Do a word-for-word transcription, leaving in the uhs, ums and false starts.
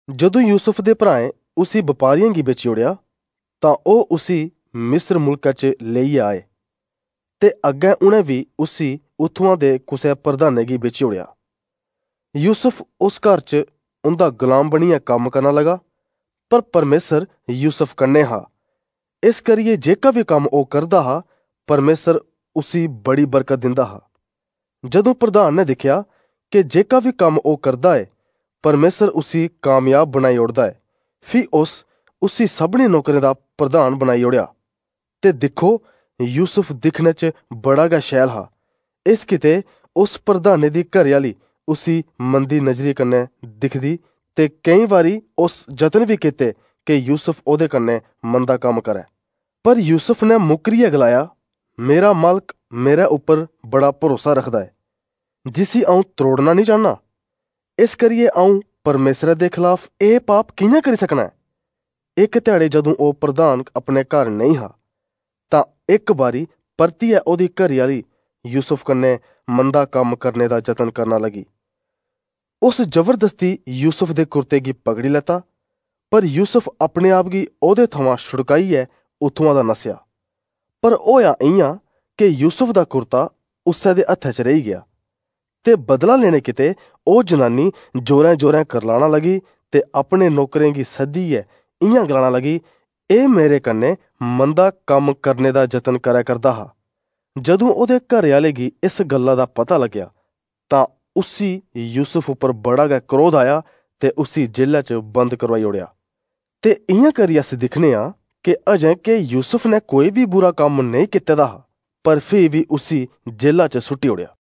जदों यूसुफ दे भ्राएं उसी बपारियें गी बेची ओड़ेआ तां ओह् उसी मिस्र मुल्का च लेइयै आए ते अग्गें उ'नें बी उसी उत्थुआं दे कुसै प्रधानै गी बेची ओड़ेआ। यूसुफ उस घर च उं'दा गुलाम बनियै कम्म करना लगा, पर परमेसर यूसुफ कन्नै हा। इस करियै जेह्का बी कम्म ओह् करदा हा परमेसर उसी बड़ी बरकत दिंदा हा। जदों प्रधान ने दिक्खेआ कि जेह्का बी कम्म ओह् करदा ऐ परमेसर उसी कामयाब बनाई ओड़दा ऐ, फ्ही उस उसी सभनें नौकरें दा प्रधान बनाई ओड़ेआ। ते दिक्खो, यूसुफ दिक्खने च बड़ा गै शैल हा, इस गित्ते उस प्रधाने दी घरैआह्ली उसी मंदी नजरी कन्नै दिखदी ते केईं बारी उस जतन बी कीते कि यूसुफ ओह्दे कन्नै मंदा कम्म करै। पर यूसुफ ने मुकरियै गलाया, मेरा मालक मेरे उप्पर बड़ा भरोसा रखदा ऐ, जिसी अऊं त्रोड़ना नहीं चाहना। इस करियै अऊं परमेसरै दे खलाफ एह् पाप कि'यां करी सकना ऐ। इक ध्याड़े जदों ओह् प्रधान अपने घर नेईं हा तां इक बारी परतियै ओह्दी घरैआह्ली यूसुफ कन्नै मंदा कम्म करने दा जतन करना लगी। उस जबरदस्ती यूसुफ दे कुर्ते गी पकड़ी लैता, पर यूसुफ अपने आप गी ओह्दे थमां छुड़काइयै उत्थुआं दा नस्सेआ। पर होएआ इ'यां कि यूसुफ दा कुर्ता उस्सै दे हत्थै च रेही गेआ ते बदला लेने गित्ते ओह् जनानी जोरें जोरें करलाना लगी ते अपने नौकरें गी सद्दियै इ'यां गलाना लगी, एह् मेरे कन्नै मंदा कम्म करने दा जतन करै करदा हा। जदों ओह्दे घरैआह्ले गी इस गल्ला दा पता लग्गेआ तां उसी यूसुफ उप्पर बड़ा गै क्रोध आया ते उसी जेलै च बंद करवाई ओड़ेआ। ते इ'यां करियै अस दिक्खने आं कि अजें कि यूसुफ ने कोई बी बुरा कम्म नेईं कीते दा हा, पर फ्ही बी उसी जेला च सुट्टी ओड़ेआ।